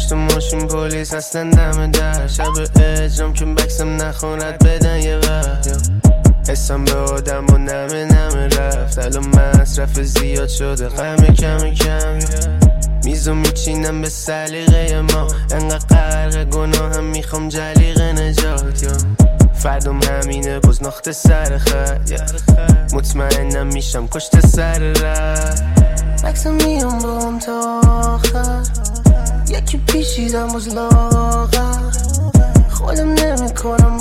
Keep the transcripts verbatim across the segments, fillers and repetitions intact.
پشت ماشین پلیس اصلا دم در شب اجرام که بکسم نخوند بدن یه وقت حسم به آدم و نمه نمه رفت الان مصرف زیاد شده غم کم کم میزو میچینم به سلیقه ما انقدر غرق گناه هم میخوام جلیقه نجات یا فردم همینه باز ناخته سر خط مطمئنم میشم کشت سر رفت بکسم میام با هم تا آخر یکی پیشیدم از لاغر خودم نمی کنم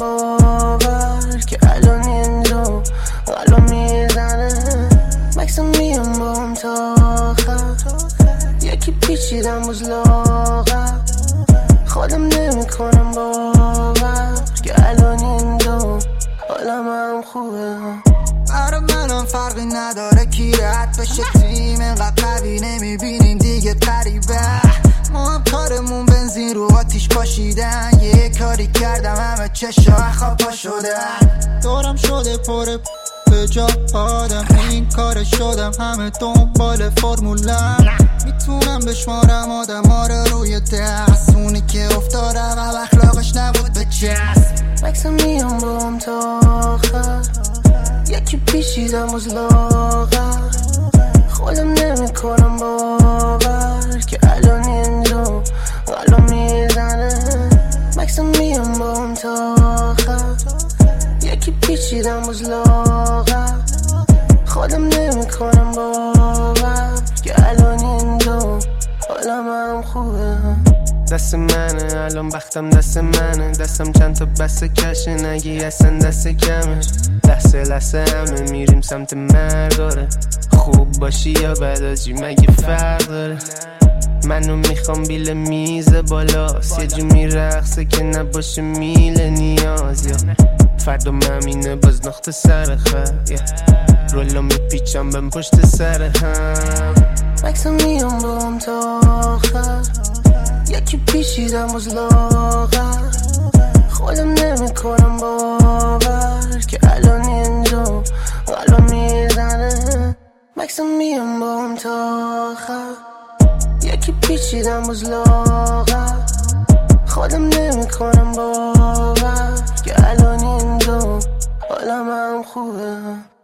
باور که الان اینجا الان میزنه بکسم میام با هم تا آخر یکی پیچیدم از لاغر خودم نمی کنم باور که الان اینجا حالم هم خوبه برا منم فرقی نداره کی رد بشه تیم اینقدر قوی نمیبینیم دیگه قریبه ما هم کارمون بنزین رو آتیش پاشیدن یه کاری کردم همه چشا خوابا شدن دورم شده پر به جا آدم این کار شدم همه دنبال فرمولم میتونم بشمارم آدم ها رو روی دست اونی که افتادم و اخلاقش نبود به چست بکسم میام با هم تا آخر یکی پیشیدم از لاغر خودم نمی کنم باور که الان اینجا الان میزنه بکسم میام با هم تا آخر یکی پیچیدم از لاغر خودم نمی کنم باور که الان اینجا حالم هم خوبه دست منه الان بختم دست منه دستم چند تا بسته کشه نگی اصلا دست کمه لحظه لحظه همه میریم سمت مرداره خوب باشی یا بداجی مگه فرق داره منو میخوام بیل میز بالاست یه جو میرقصه که نباشه میل نیاز یا فردم همینه باز نقطه سر خط رولا میپیچم بهم پشت سر هم بکسم میام با هم تا آخر یکی پیشیدم از لاغر خودم نمی کنم باور که الان اینجا الان میزنه بکسم میام با هم تا آخر یکی پیچیدم از لاغر خودم نمی کنم باور که الان اینجا حالم هم خوبه